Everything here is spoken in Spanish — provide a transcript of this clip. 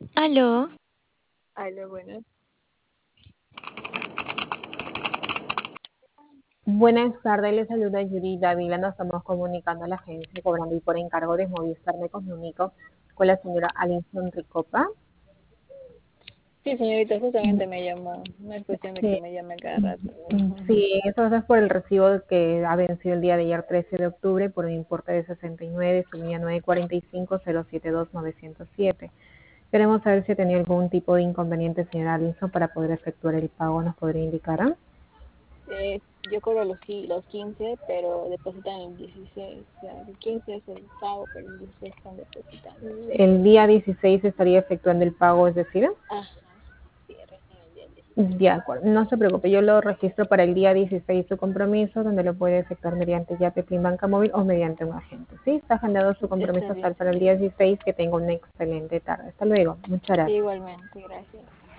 Aló, Aló, bueno. Buenas tardes, les saluda Yuri Dávila. Nos estamos comunicando a la agencia cobrando y por encargo de Movistar me comunico con la señora Alison Ricopa. Sí, señorita, justamente me llamó. No es cuestión de que Sí, me llame cada rato. sí, eso es por el recibo que ha vencido el día de ayer 13 de octubre por un importe de 69, su línea 945-072-907. Queremos saber si ha tenido algún tipo de inconveniente, señora Alison, para poder efectuar el pago. ¿Nos podría indicar? Yo cobro los 15, pero depositan el 16. O sea, el 15 es el pago, pero el 16 están depositando. El día 16 estaría efectuando el pago, es decir. Ajá, sí, recién el día 16. De acuerdo, no se preocupe, yo lo registro para el día 16 su compromiso, donde lo puede efectuar mediante Yape, Pin Banca Móvil o mediante un agente. Sí, está agendado su Está compromiso bien. tal para el día 16, que tenga una excelente tarde. Hasta luego, muchas gracias. Igualmente, gracias.